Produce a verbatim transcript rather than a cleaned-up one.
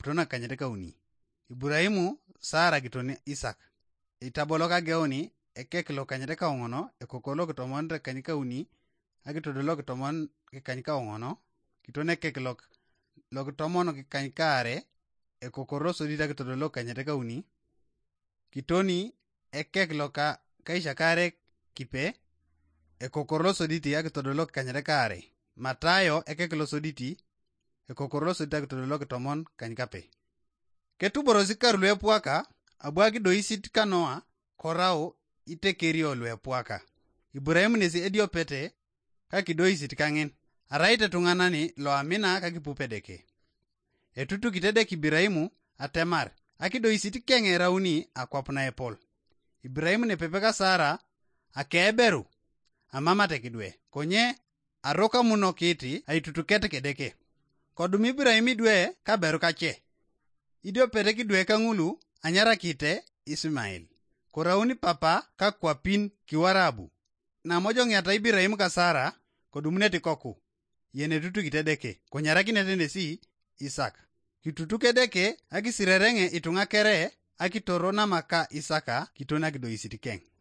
kitona kanyete kauni. Ibrahimu, Sara kitoni Isak. Itabolo kageoni ekekilo kanyete kaongono ekokolo kitomon re kanyika kauni agitodolo kitomon ke kanyika ongono kitone kekilo lo kitomono ke kanyika are ekokoro sodita kitodolo kanyete kauni kitoni ekekilo ka kaisha kare kipe ekokoro soditi agitodolo kanyete kare Matayo ekekilo soditi ekokoro sodita kitodolo kitomon kanyika pe. Ketuboro sikar lwe puaka abwagi do isit kanoa korao itekerio lwe puaka. Ibrahimu nesi edio pete kakido isit kangen. Araite tunganani lo amina kakipupedeke. Etutu kitedek Ibrahimu atemar. Akido isit kenge rauni akwapna epol. Ibrahimu ne pepeka Sara akeberu amamate kidwe. Konye aroka muno kiti aitutu kete kedeke. Kodum Ibrahimu idwe kaberu kache. Idio pete kidwe kangulu anyara kite Ismail. Korauni papa kakwapin kiwarabu. Na mojo ngiata Ibrahimu ka Sara kodumune tikoku. Yene tutu kitedeke. Konyara kinetende si Isak. Kitutu kedeke akisirerenge itunga kere akitoro nama ka Isaka kitona kido isitikeng.